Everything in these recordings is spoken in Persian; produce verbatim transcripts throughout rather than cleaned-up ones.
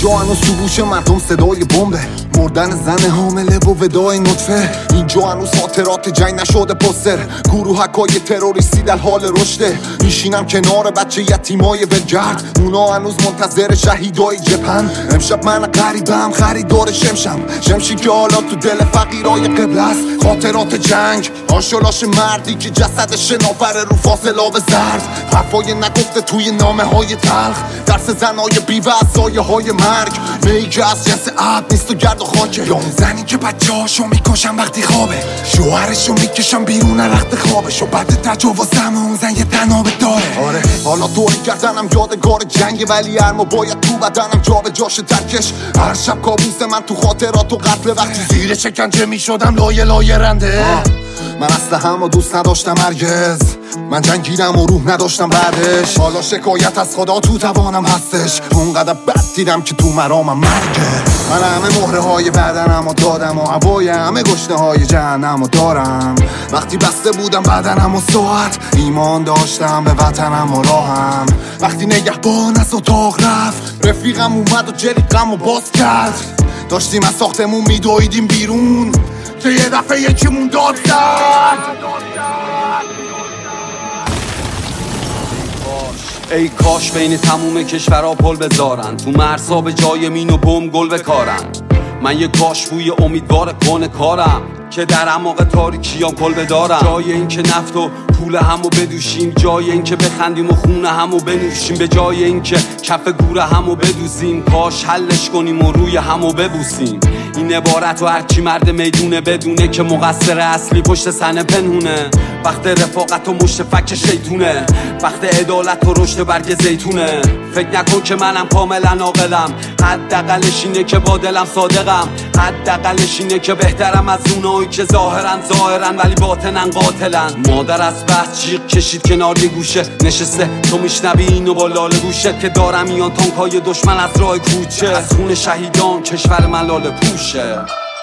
اینجا هنوز تو گوش مردم صدای بمبه، مردن زن حامله و ودای نطفه. اینجا هنوز خاطرات جنگ نشده پوستر، گروهکای تروریستی در حال رشده. میشینم کنار بچه یتیمای ولگرد، اونا هنوز منتظر شهیدای جبهن. امشب من غریبم خریدار شمشم، شمشی که حالا تو دل فقیرای قبل است. خاطرات جنگ، آشولاش مردی که جسدش نافره رو فاصله آب زرد. حرفای نگفته توی نامه های تلخ، درس زنای بیوه از سایه های مرگ. میی که از جنس عب نیست و گرد و خاکه، یا اون زنی که بچه هاشو میکشن وقتی خوابه، شوهرشو میکشن بیرون رخت خوابش. و بعد تجاوزم اون زن یه تنابه داره. آره حالا دوری کردنم یادگار جنگ، ولی هرما باید تو بدنم جا به جاش ترکش. هر شب کابوس من تو خاطرات و قتل، وقتی زیر شکنجه میشدم لایه لایه رنده. من اصلا همو دوست نداشتم هرگز، من جنگیدم و روح نداشتم بعدش. حالا شکایت از خدا تو توانم هستش، اونقدر بد دیدم که تو مرامم مرگه. من همه مهره های بدنمو دادم و هوای همه گشنه های جهنمو دارم. وقتی بسته بودم بدنم و ساعت، ایمان داشتم به وطنم و راهم. وقتی نگهبان از اتاق رفت، رفیقم اومد و جلیقم و باز کرد. داشتیم از ساختمون میدویدیم بیرون که یه دفعه یکیمون داد زد. ای کاش بین تموم کشورها پل بذارن، تو مرزها به جای مین و بم گل بکارن. من یه کاش بوی امیدوار کن کارم، که در اعماق تاریکیام کل بدارم. جای این که نفت و پول همو بدوشیم، جای این که بخندیم و خونه همو بنوشیم، به جای این که کف گوره همو بدوزیم، کاش حلش کنیم و روی همو ببوسیم. این عبارت و هرچی مرد میدونه بدونه که مقصر اصلی پشت صحنه پنهونه. وقت رفاقت و مشت فک شیطونه، وقت عدالت و رشد برگ زیتونه. فکر نکن که منم کاملا عاقلم، حداقلش اینه که با دلم صادقم. حداقلش اینه که بهترم از اونایی که ظاهرن ظاهرن ولی باطنن قاتلن. مادر از بحث جیغ کشید کنار یه گوشه نشسته، تو میشنوی اینو با لاله گوشت که دارم میان تانکای دشمن از راه کوچه. از خون شهیدان کشور من لاله پوشه.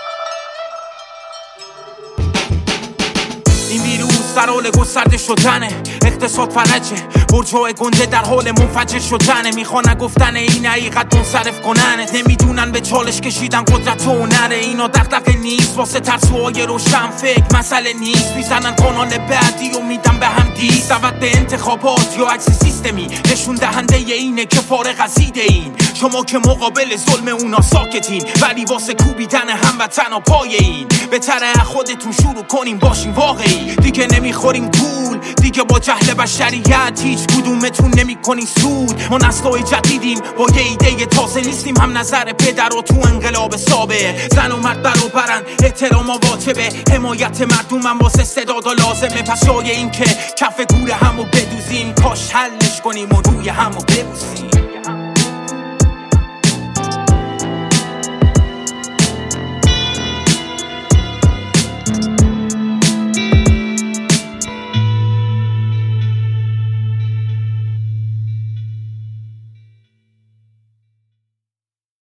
این ویروس در حال گسترده شدنه، اقتصاد فلجه، برجای گنده در حال منفجر شدنه. میخوان گفتن این حقیقت منصرف کننه، نمیدونن به چالش کشیدن قدرت و هنره. اینا دغدغه نیست واسه ترسوهای روشن فکر، مسئله نیست میزنن کانال بعدی و میدن به هم دیس. دعوت به انتخابات یا عکس سیستمی نشون دهنده اینه که فارغ از ایده این. شما که مقابل ظلم اونا ساکتین، ولی واسه کوبیدن هموطن و پای این بهتره خودتون شروع کنیم باشین واقعی. دیگه نمیخوریم گول، دیگه با جهل بشریت هیچ کدومتون نمیکنین سود. ما نسل‌های جدیدیم با یه ایده تازه، نیستیم هم نظر پدر و تو انقلاب سابق. زن و مرد برابرن، احترام واجبه، حمایت مردم هم واسه استعداد لازمه. پس جای این که کف گور همو بدوزیم، کاش حلش کنیم و روی همو ببوسیم.